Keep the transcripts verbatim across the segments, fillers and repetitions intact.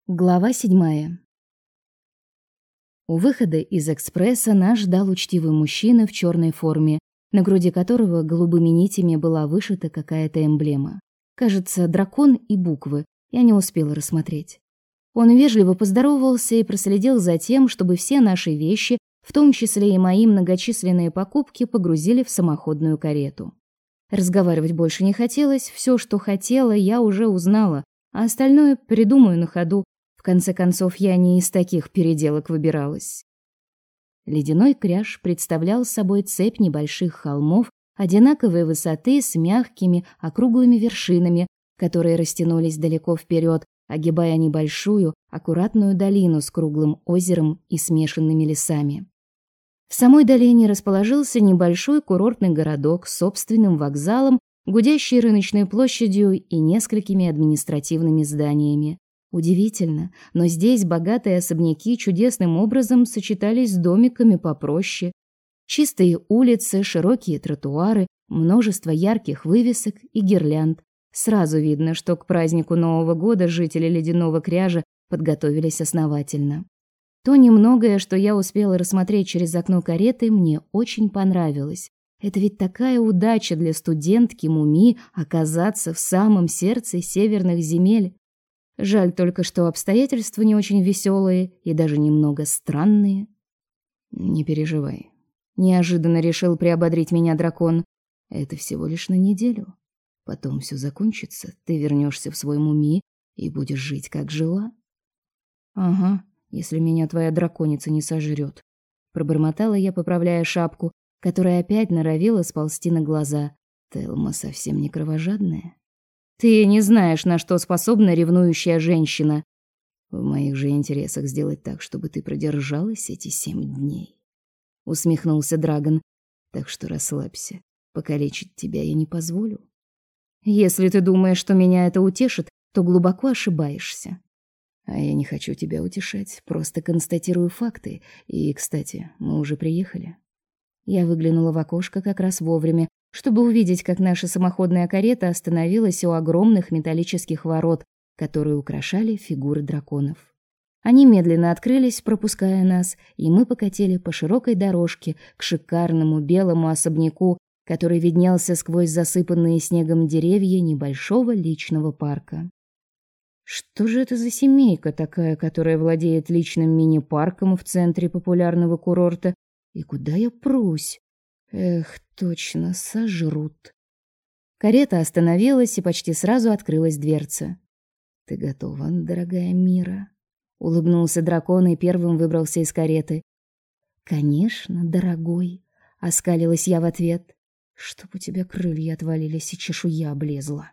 Глава седьмая. У выхода из экспресса нас ждал учтивый мужчина в черной форме, на груди которого голубыми нитями была вышита какая-то эмблема. Кажется, дракон и буквы. Я не успела рассмотреть. Он вежливо поздоровался и проследил за тем, чтобы все наши вещи, в том числе и мои многочисленные покупки, погрузили в самоходную карету. Разговаривать больше не хотелось, все, что хотела, я уже узнала, а остальное придумаю на ходу. В конце концов, я не из таких переделок выбиралась. Ледяной кряж представлял собой цепь небольших холмов одинаковой высоты с мягкими округлыми вершинами, которые растянулись далеко вперед, огибая небольшую, аккуратную долину с круглым озером и смешанными лесами. В самой долине расположился небольшой курортный городок с собственным вокзалом, гудящей рыночной площадью и несколькими административными зданиями. Удивительно, но здесь богатые особняки чудесным образом сочетались с домиками попроще. Чистые улицы, широкие тротуары, множество ярких вывесок и гирлянд. Сразу видно, что к празднику Нового года жители Ледяного кряжа подготовились основательно. То немногое, что я успела рассмотреть через окно кареты, мне очень понравилось. Это ведь такая удача для студентки Муми оказаться в самом сердце северных земель. Жаль только, что обстоятельства не очень веселые и даже немного странные. Не переживай. Неожиданно решил приободрить меня дракон. Это всего лишь на неделю. Потом все закончится, ты вернешься в свой Муми и будешь жить, как жила. Ага, если меня твоя драконица не сожрет. Пробормотала я, поправляя шапку, которая опять норовила сползти на глаза. Телма совсем не кровожадная. Ты не знаешь, на что способна ревнующая женщина. В моих же интересах сделать так, чтобы ты продержалась эти семь дней. Усмехнулся Драгон. Так что расслабься. Покалечить тебя я не позволю. Если ты думаешь, что меня это утешит, то глубоко ошибаешься. А я не хочу тебя утешать, просто констатирую факты. И, кстати, мы уже приехали. Я выглянула в окошко как раз вовремя, чтобы увидеть, как наша самоходная карета остановилась у огромных металлических ворот, которые украшали фигуры драконов. Они медленно открылись, пропуская нас, и мы покатили по широкой дорожке к шикарному белому особняку, который виднелся сквозь засыпанные снегом деревья небольшого личного парка. Что же это за семейка такая, которая владеет личным мини-парком в центре популярного курорта? И куда я прусь? Эх, точно, сожрут. Карета остановилась, и почти сразу открылась дверца. «Ты готова, дорогая Мира?» Улыбнулся дракон и первым выбрался из кареты. «Конечно, дорогой», — оскалилась я в ответ. «Чтоб у тебя крылья отвалились и чешуя облезла».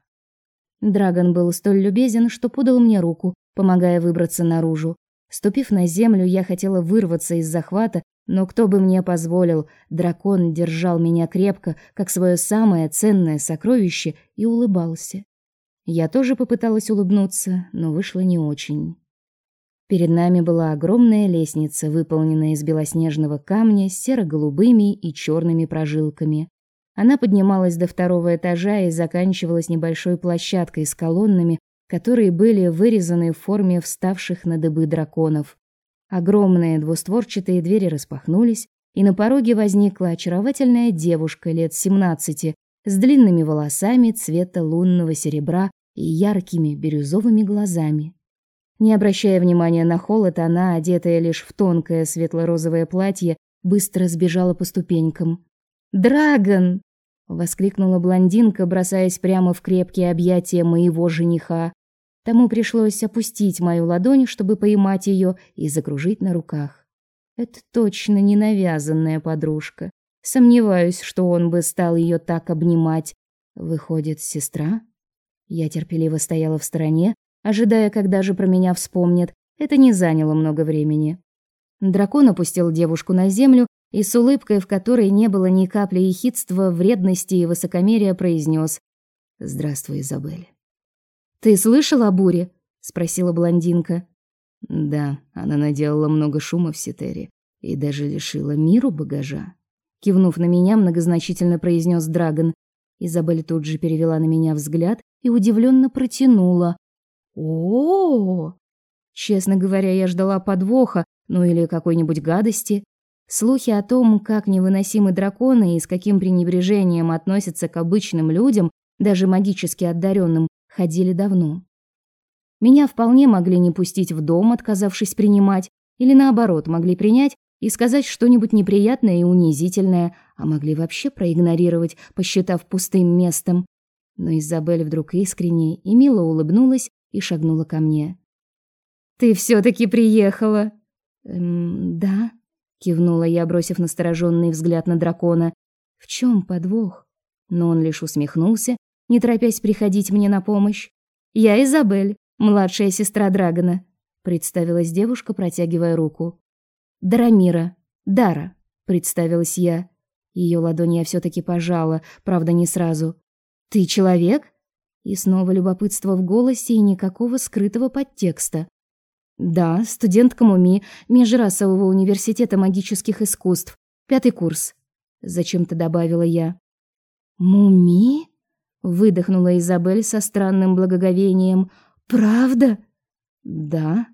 Драгон был столь любезен, что подал мне руку, помогая выбраться наружу. Ступив на землю, я хотела вырваться из захвата, но кто бы мне позволил, дракон держал меня крепко, как свое самое ценное сокровище, и улыбался. Я тоже попыталась улыбнуться, но вышло не очень. Перед нами была огромная лестница, выполненная из белоснежного камня с серо-голубыми и черными прожилками. Она поднималась до второго этажа и заканчивалась небольшой площадкой с колоннами, которые были вырезаны в форме вставших на дыбы драконов. Огромные двустворчатые двери распахнулись, и на пороге возникла очаровательная девушка лет семнадцати с длинными волосами цвета лунного серебра и яркими бирюзовыми глазами. Не обращая внимания на холод, она, одетая лишь в тонкое светло-розовое платье, быстро сбежала по ступенькам. «Драгон!» — воскликнула блондинка, бросаясь прямо в крепкие объятия моего жениха. Тому пришлось опустить мою ладонь, чтобы поймать ее и закружить на руках. Это точно не навязанная подружка. Сомневаюсь, что он бы стал ее так обнимать. Выходит, сестра? Я терпеливо стояла в стороне, ожидая, когда же про меня вспомнят. Это не заняло много времени. Дракон опустил девушку на землю и с улыбкой, в которой не было ни капли ехидства, вредности и высокомерия, произнес: «Здравствуй, Изабель». «Ты слышал о буре?» — спросила блондинка. «Да, она наделала много шума в Сетере и даже лишила Миру багажа». Кивнув на меня, многозначительно произнес Драгон. Изабель тут же перевела на меня взгляд и удивленно протянула: «О-о-о!» Честно говоря, я ждала подвоха, ну или какой-нибудь гадости. Слухи о том, как невыносимы драконы и с каким пренебрежением относятся к обычным людям, даже магически одаренным, ходили давно. Меня вполне могли не пустить в дом, отказавшись принимать, или наоборот, могли принять и сказать что-нибудь неприятное и унизительное, а могли вообще проигнорировать, посчитав пустым местом. Но Изабель вдруг искренне и мило улыбнулась и шагнула ко мне. «Ты все-таки приехала?» «Эм, да», — кивнула я, бросив настороженный взгляд на дракона. «В чем подвох?» Но он лишь усмехнулся, не торопясь приходить мне на помощь. «Я Изабель, младшая сестра Драгона», — представилась девушка, протягивая руку. «Дарамира, Дара», — представилась я. Ее ладонь я все-таки пожала, правда, не сразу. «Ты человек?» И снова любопытство в голосе и никакого скрытого подтекста. «Да, студентка МУМИ, Межрасового университета магических искусств, пятый курс», — зачем-то добавила я. «МУМИ?» — выдохнула Изабель со странным благоговением. «Правда?» «Да».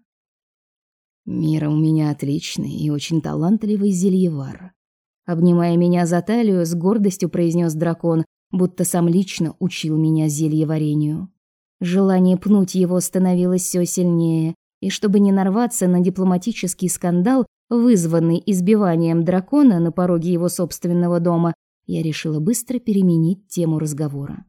«Мира, у меня отличный и очень талантливый зельевар», — обнимая меня за талию, с гордостью произнес дракон, будто сам лично учил меня зельеварению. Желание пнуть его становилось все сильнее. И чтобы не нарваться на дипломатический скандал, вызванный избиванием дракона на пороге его собственного дома, я решила быстро переменить тему разговора.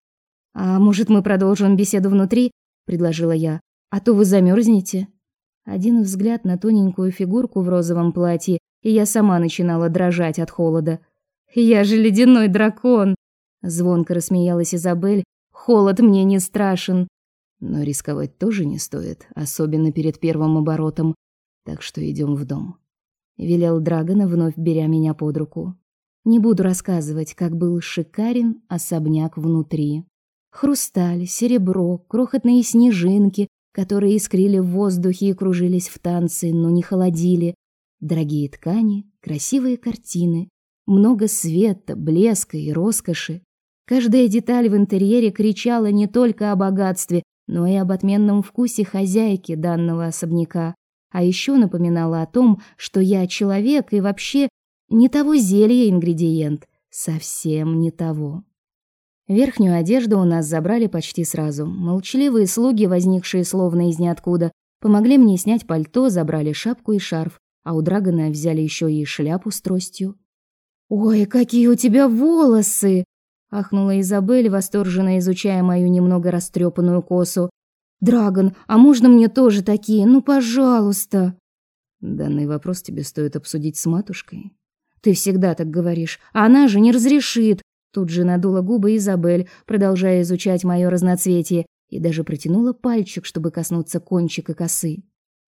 «А может, мы продолжим беседу внутри?» — предложила я. «А то вы замерзнете». Один взгляд на тоненькую фигурку в розовом платье, и я сама начинала дрожать от холода. «Я же ледяной дракон!» — звонко рассмеялась Изабель. «Холод мне не страшен». Но рисковать тоже не стоит, особенно перед первым оборотом. Так что идем в дом. Велел Драгона, вновь беря меня под руку. Не буду рассказывать, как был шикарен особняк внутри. Хрусталь, серебро, крохотные снежинки, которые искрили в воздухе и кружились в танце, но не холодили. Дорогие ткани, красивые картины, много света, блеска и роскоши. Каждая деталь в интерьере кричала не только о богатстве, но и об отменном вкусе хозяйки данного особняка, а еще напоминала о том, что я человек и вообще не того зелья ингредиент, совсем не того. Верхнюю одежду у нас забрали почти сразу. Молчаливые слуги, возникшие словно из ниоткуда, помогли мне снять пальто, забрали шапку и шарф, а у Драгона взяли еще и шляпу с тростью. «Ой, какие у тебя волосы!» — ахнула Изабель, восторженно изучая мою немного растрепанную косу. «Драгон, а можно мне тоже такие? Ну, пожалуйста!» «Данный вопрос тебе стоит обсудить с матушкой». «Ты всегда так говоришь, а она же не разрешит!» Тут же надула губы Изабель, продолжая изучать мое разноцветие, и даже протянула пальчик, чтобы коснуться кончика косы.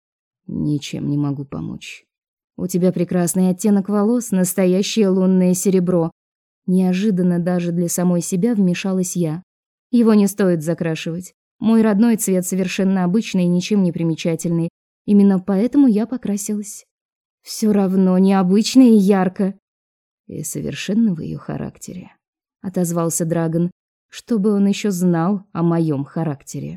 «Ничем не могу помочь. У тебя прекрасный оттенок волос, настоящее лунное серебро». Неожиданно даже для самой себя вмешалась я. Его не стоит закрашивать. Мой родной цвет совершенно обычный и ничем не примечательный. Именно поэтому я покрасилась. Все равно необычно и ярко. И совершенно в ее характере, отозвался Драгон, чтобы он еще знал о моем характере.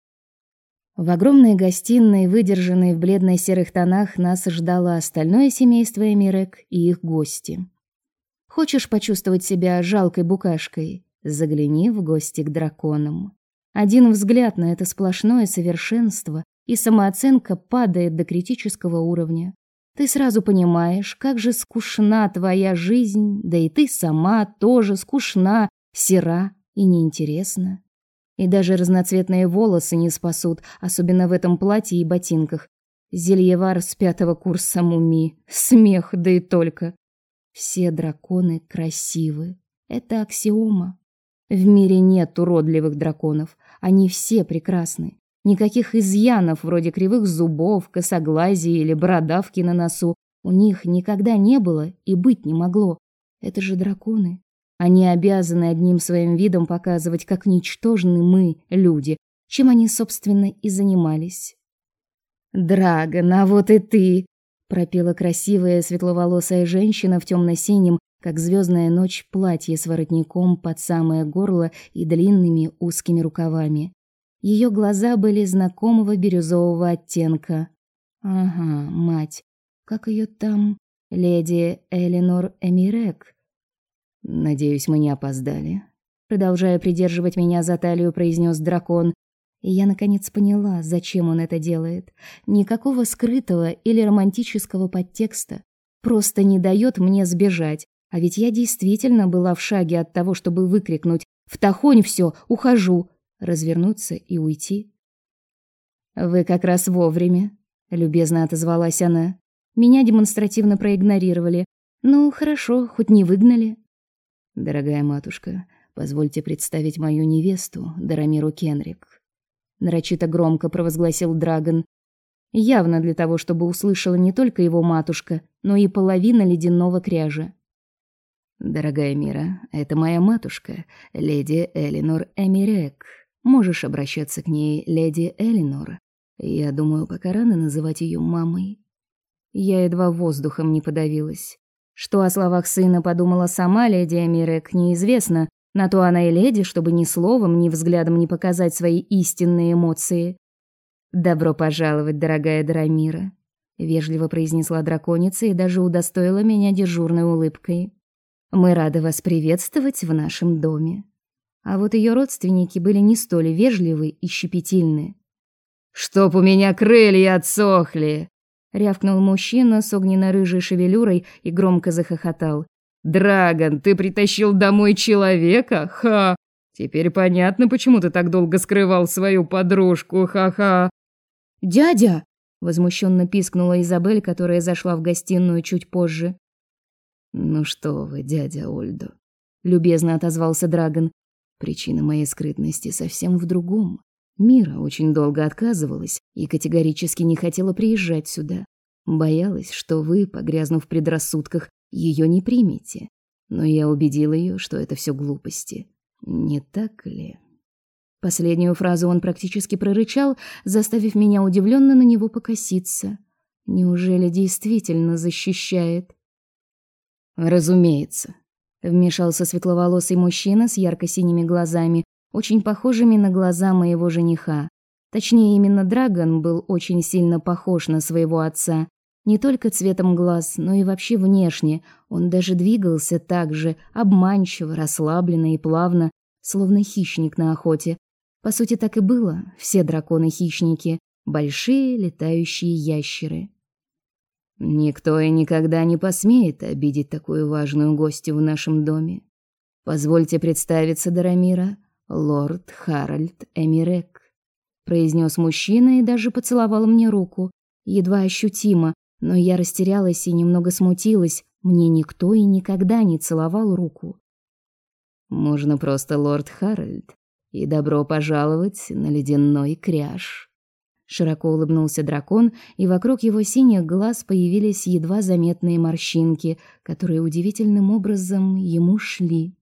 В огромной гостиной, выдержанной в бледно-серых тонах, нас ждало остальное семейство Эмирек и их гости. Хочешь почувствовать себя жалкой букашкой? Загляни в гости к драконам. Один взгляд на это сплошное совершенство, и самооценка падает до критического уровня. Ты сразу понимаешь, как же скучна твоя жизнь, да и ты сама тоже скучна, сера и неинтересна. И даже разноцветные волосы не спасут, особенно в этом платье и ботинках. Зельевар с пятого курса МУМИ. Смех, да и только. Все драконы красивы. Это аксиома. В мире нет уродливых драконов. Они все прекрасны. Никаких изъянов, вроде кривых зубов, косоглазия или бородавки на носу, у них никогда не было и быть не могло. Это же драконы. Они обязаны одним своим видом показывать, как ничтожны мы, люди, чем они, собственно, и занимались. «Драгон, а вот и ты!» — пропела красивая светловолосая женщина в темно-синем, как звездная ночь, платье с воротником под самое горло и длинными узкими рукавами. Ее глаза были знакомого бирюзового оттенка. Ага, мать. Как ее там? Леди Элинор Эмирек. Надеюсь, мы не опоздали. Продолжая придерживать меня за талию, произнес дракон. И я наконец поняла, зачем он это делает. Никакого скрытого или романтического подтекста. Просто не дает мне сбежать. А ведь я действительно была в шаге от того, чтобы выкрикнуть: «В тахонь все, ухожу!», развернуться и уйти. «Вы как раз вовремя», — любезно отозвалась она. Меня демонстративно проигнорировали. Ну, хорошо, хоть не выгнали. «Дорогая матушка, позвольте представить мою невесту, Дарамиру Кенрик», — нарочито громко провозгласил Драгон. Явно для того, чтобы услышала не только его матушка, но и половина ледяного кряжа. «Дорогая Мира, это моя матушка, леди Элинор Эмирек. Можешь обращаться к ней, леди Элинор. Я думаю, пока рано называть ее мамой». Я едва воздухом не подавилась. Что о словах сына подумала сама леди Эмирек, неизвестно. На то она и леди, чтобы ни словом, ни взглядом не показать свои истинные эмоции. «Добро пожаловать, дорогая Дарамира», — вежливо произнесла драконица и даже удостоила меня дежурной улыбкой. «Мы рады вас приветствовать в нашем доме». А вот ее родственники были не столь вежливы и щепетильны. «Чтоб у меня крылья отсохли!» — рявкнул мужчина с огненно-рыжей шевелюрой и громко захохотал. «Драгон, ты притащил домой человека? Ха! Теперь понятно, почему ты так долго скрывал свою подружку, ха-ха!» «Дядя!» — возмущенно пискнула Изабель, которая зашла в гостиную чуть позже. «Ну что вы, дядя Ольдо», — любезно отозвался Драгон. «Причина моей скрытности совсем в другом. Мира очень долго отказывалась и категорически не хотела приезжать сюда. Боялась, что вы, погрязнув в предрассудках, ее не примете. Но я убедил ее, что это все глупости. Не так ли?» Последнюю фразу он практически прорычал, заставив меня удивленно на него покоситься. Неужели действительно защищает? «Разумеется», — вмешался светловолосый мужчина с ярко-синими глазами, очень похожими на глаза моего жениха. Точнее, именно Драгон был очень сильно похож на своего отца. Не только цветом глаз, но и вообще внешне. Он даже двигался так же, обманчиво, расслабленно и плавно, словно хищник на охоте. По сути, так и было. Все драконы-хищники — большие летающие ящеры. «Никто и никогда не посмеет обидеть такую важную гостью в нашем доме. Позвольте представиться, Дарамира, лорд Харальд Эмирек», — произнес мужчина и даже поцеловал мне руку. Едва ощутимо, но я растерялась и немного смутилась. Мне никто и никогда не целовал руку. «Можно просто лорд Харальд. И добро пожаловать на ледяной кряж». Широко улыбнулся дракон, и вокруг его синих глаз появились едва заметные морщинки, которые удивительным образом ему шли.